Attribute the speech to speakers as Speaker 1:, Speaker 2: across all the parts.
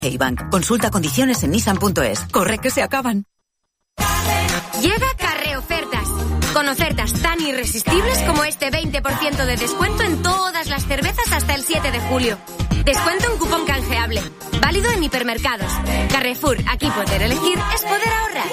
Speaker 1: Bank. Consulta condiciones en nissan.es. Corre que se acaban.
Speaker 2: Llega Carre Ofertas. Con ofertas tan irresistibles como este 20% de descuento en todas las cervezas hasta el 7 de julio. Descuento en cupón canjeable. Válido en hipermercados. Carrefour, aquí poder elegir es poder ahorrar.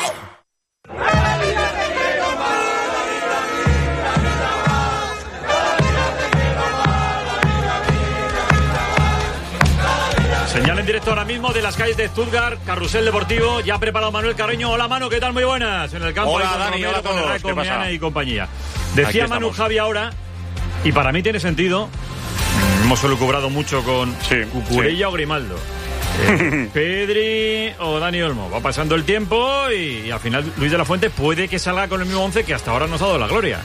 Speaker 3: Señal en directo ahora mismo de las calles de Stuttgart, carrusel deportivo, ya ha preparado Manuel Carreño. Hola Manu, ¿qué tal? Muy buenas. En el campo.
Speaker 4: Hola Dani, hola a todos.
Speaker 3: ¿Qué pasa? Y compañía. Decía Manu Javi ahora, y para mí tiene sentido, hemos elucubrado mucho con Cucurella o Grimaldo. Pedri o Dani Olmo. Va pasando el tiempo y al final Luis de la Fuente puede que salga con el mismo 11 que hasta ahora nos ha dado la gloria.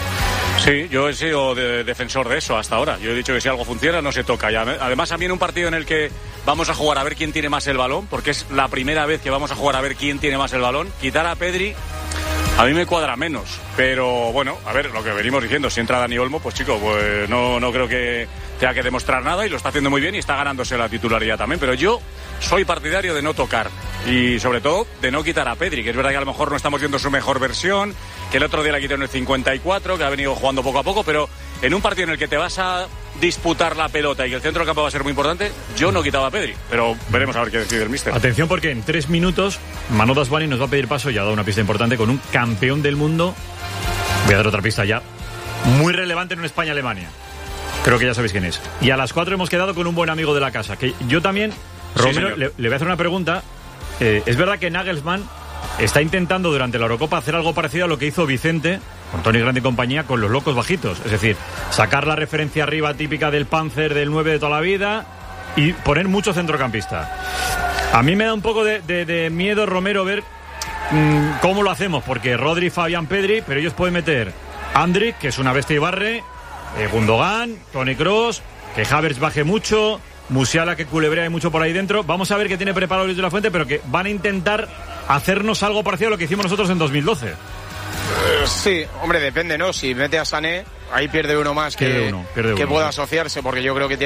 Speaker 4: Sí, yo he sido defensor de eso hasta ahora. Yo he dicho que si algo funciona no se toca. Y además a mí en un partido en el que vamos a jugar a ver quién tiene más el balón, porque es la primera vez que vamos a jugar a ver quién tiene más el balón, quitar a Pedri a mí me cuadra menos. Pero bueno, a ver, lo que venimos diciendo, si entra Dani Olmo, pues chico, pues no creo que tenga que demostrar nada y lo está haciendo muy bien y está ganándose la titularidad también. Pero yo soy partidario de no tocar y sobre todo de no quitar a Pedri, que es verdad que a lo mejor no estamos viendo su mejor versión, que el otro día la quitó en el 54, que ha venido jugando poco a poco, pero en un partido en el que te vas a disputar la pelota y que el centro del campo va a ser muy importante, yo no quitaba a Pedri, pero veremos a ver qué decide el míster.
Speaker 3: Atención porque en 3 minutos Manu Dasbani nos va a pedir paso y ha dado una pista importante con un campeón del mundo. Voy a dar otra pista ya, muy relevante en un España-Alemania. Creo que ya sabéis quién es. Y a las 4 hemos quedado con un buen amigo de la casa, que yo también, Romero, sí, le voy a hacer una pregunta. Es verdad que Nagelsmann está intentando durante la Eurocopa hacer algo parecido a lo que hizo Vicente con Toni Grande y compañía con los locos bajitos, es decir, sacar la referencia arriba típica del Panzer, del 9 de toda la vida y poner mucho centrocampista. A mí me da un poco de miedo, Romero, ver cómo lo hacemos, porque Rodri, Fabián, Pedri, pero ellos pueden meter Andrić, que es una bestia y barre, Gundogan, Toni Kroos, que Havertz baje mucho, Musiala que culebrea y mucho por ahí dentro. Vamos a ver qué tiene preparado Luis de la Fuente, pero que van a intentar hacernos algo parecido a lo que hicimos nosotros en 2012.
Speaker 5: Sí, hombre, depende, ¿no? Si mete a Sané, ahí pierde uno más que pueda asociarse, porque yo creo que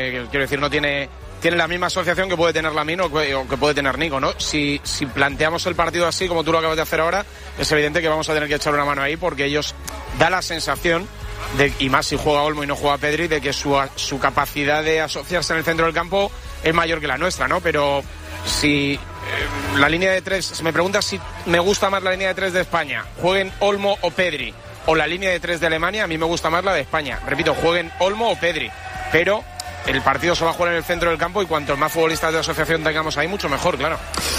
Speaker 5: no tiene la misma asociación que puede tener Lamine o que puede tener Nico, ¿no? Si planteamos el partido así, como tú lo acabas de hacer ahora, es evidente que vamos a tener que echar una mano ahí, porque ellos da la sensación y más si juega Olmo y no juega Pedri, de que su capacidad de asociarse en el centro del campo es mayor que la nuestra, ¿no? Pero si la línea de 3, si me preguntas si me gusta más la línea de 3 de España, jueguen Olmo o Pedri, o la línea de 3 de Alemania, a mí me gusta más la de España. Repito, jueguen Olmo o Pedri, pero el partido se va a jugar en el centro del campo y cuantos más futbolistas de asociación tengamos ahí, mucho mejor, claro.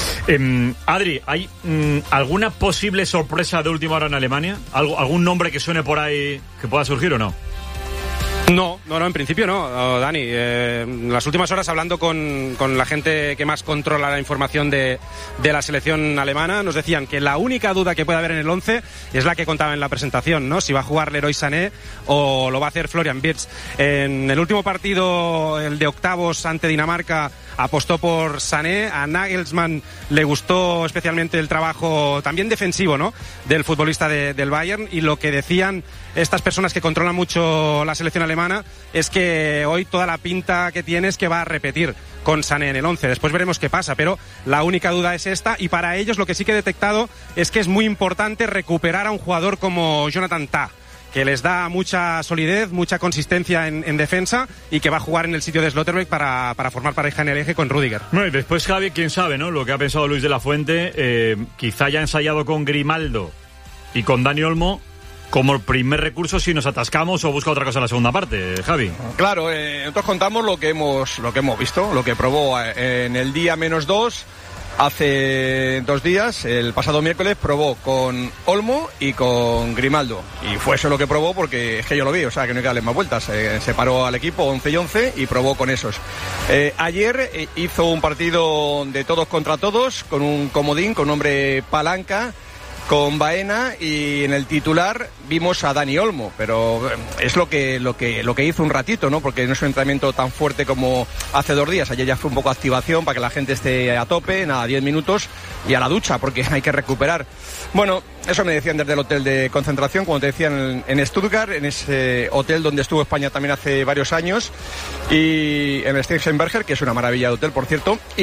Speaker 3: Adri, ¿hay alguna posible sorpresa de última hora en Alemania? ¿Algún nombre que suene por ahí que pueda surgir o no?
Speaker 6: No, en principio no, Dani. En las últimas horas, hablando con la gente que más controla la información de la selección alemana, nos decían que la única duda que puede haber en el 11 es la que contaba en la presentación, ¿no? Si va a jugar Leroy Sané o lo va a hacer Florian Wirtz. En el último partido, el de octavos ante Dinamarca, apostó por Sané. A Nagelsmann le gustó especialmente el trabajo también defensivo, ¿no?, del futbolista del Bayern, y lo que decían estas personas que controlan mucho la selección alemana es que hoy toda la pinta que tiene es que va a repetir con Sané en el 11. Después veremos qué pasa, pero la única duda es esta, y para ellos lo que sí que he detectado es que es muy importante recuperar a un jugador como Jonathan Tah, que les da mucha solidez, mucha consistencia en defensa, y que va a jugar en el sitio de Slotterbeck para formar pareja en el eje con Rüdiger.
Speaker 3: Bueno, y después, Javi, quién sabe, ¿no?, lo que ha pensado Luis de la Fuente. Quizá haya ensayado con Grimaldo y con Dani Olmo como el primer recurso si nos atascamos o busca otra cosa en la segunda parte, Javi.
Speaker 7: Claro, nosotros contamos lo que hemos visto, lo que probó en el día -2. Hace 2 días, el pasado miércoles, probó con Olmo y con Grimaldo. Y fue eso lo que probó, porque es que yo lo vi, o sea, que no hay que darle más vueltas. Separó al equipo 11 y 11 y probó con esos. Ayer hizo un partido de todos contra todos, con un comodín, con nombre palanca, con Baena, y en el titular vimos a Dani Olmo, pero es lo que hizo un ratito, ¿no? Porque no es un entrenamiento tan fuerte como hace 2 días. Ayer ya fue un poco activación para que la gente esté a tope, 10 minutos y a la ducha, porque hay que recuperar. Bueno, eso me decían desde el hotel de concentración, como te decían, en Stuttgart, en ese hotel donde estuvo España también hace varios años, y en el Steinberger, que es una maravilla de hotel, por cierto.